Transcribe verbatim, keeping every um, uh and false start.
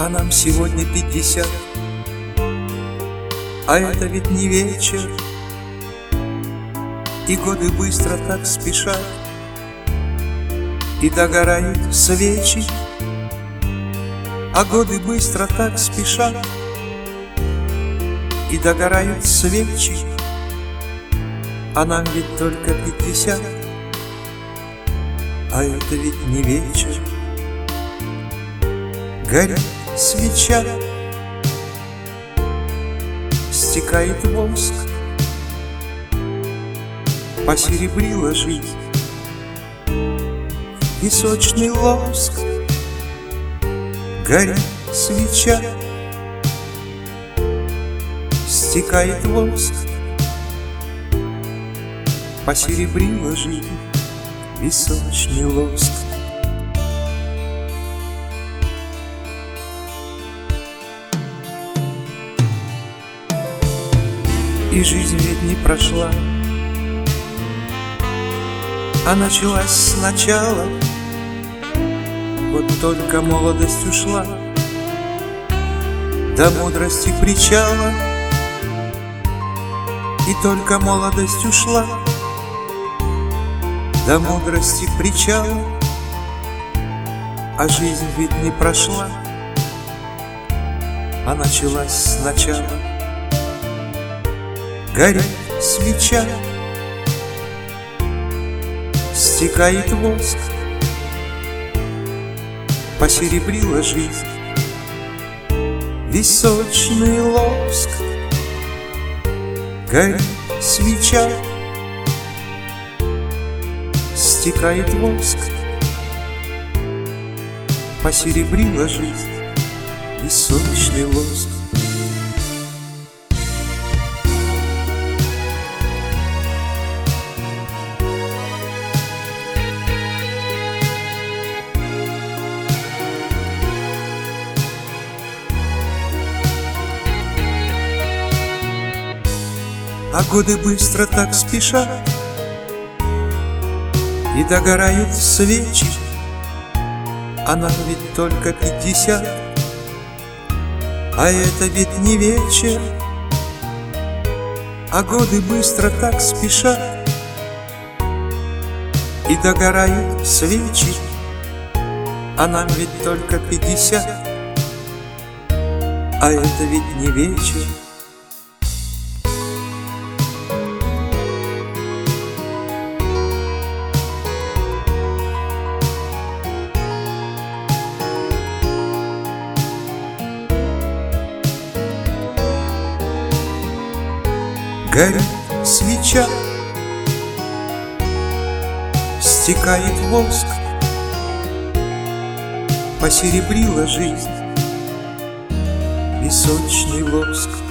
А нам сегодня пятьдесят, а это ведь не вечер, и годы быстро так спешат, и догорают свечи, а годы быстро так спешат, и догорают свечи, а нам ведь только пятьдесят, а это ведь не вечер. Горит свеча, стекает воск, посеребрила жизнь песочный лоск. Горит свеча, стекает воск, посеребрила жизнь песочный лоск. И жизнь ведь не прошла, а началась сначала. Вот только молодость ушла до мудрости причала, и только молодость ушла до мудрости причала, а жизнь ведь не прошла, а началась сначала. Горит свеча, стекает воск, посеребрила жизнь песочный лоск. Горит свеча, стекает воск, посеребрила жизнь песочный лоск. А годы быстро так спешат, и догорают свечи, а нам ведь только пятьдесят, а это ведь не вечер. А годы быстро так спешат, и догорают свечи, а нам ведь только пятьдесят, а это ведь не вечер. Горит свеча, стекает воск, посеребрила жизнь песочный лоск.